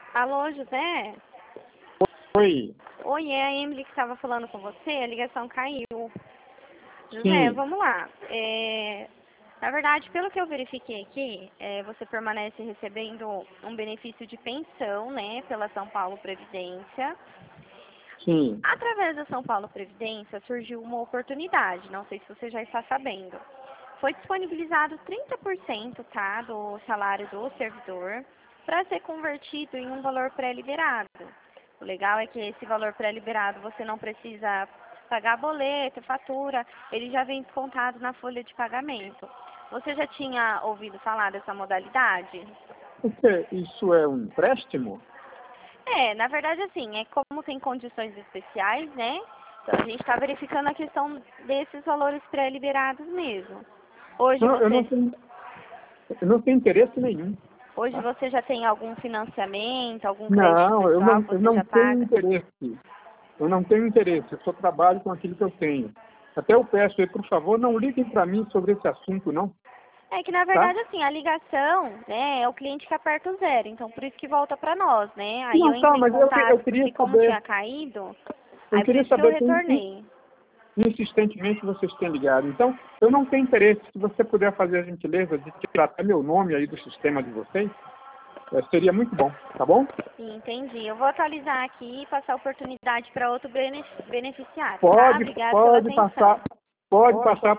Alô, José? Oi, Oi, é a Emily que estava falando com você, a ligação caiu. José, sim, vamos lá. Na verdade, pelo que eu verifiquei aqui, você permanece recebendo um benefício de pensão, né, pela São Paulo Previdência. sim. Através da São Paulo Previdência surgiu uma oportunidade, não sei se você já está sabendo. Foi disponibilizado 30%, tá, do salário do servidor para ser convertido em um valor pré-liberado. O legal é que esse valor pré-liberado você não precisa pagar boleto, fatura, ele já vem descontado na folha de pagamento. Você já tinha ouvido falar dessa modalidade? Porque isso é um empréstimo? Na verdade, assim, é como tem condições especiais, né? Então a gente está verificando a questão desses valores pré-liberados mesmo. Hoje Não, você, eu não tenho interesse nenhum. hoje Tá? você já tem algum financiamento, algum crédito Não, pessoal que eu você não já tenho paga? interesse. Eu não tenho interesse, eu só trabalho com aquilo que eu tenho. Até eu peço aí, por favor, não liguem para mim sobre esse assunto, não, É que na tá? verdade assim, a ligação, né, é o cliente que aperta o zero, então por isso que volta para nós, né? Aí eu Não, tá, entrei em mas eu contato queria porque como saber, tinha caído, eu aí por queria isso que eu saber retornei. insistentemente vocês têm ligado. Então, eu não tenho interesse. Se você puder fazer a gentileza de tirar até meu nome aí do sistema de vocês, seria muito bom, tá bom? Entendi. Eu vou atualizar aqui e passar oportunidade para outro beneficiário, tá? Pode, Obrigado pela pode atenção. passar, pode passar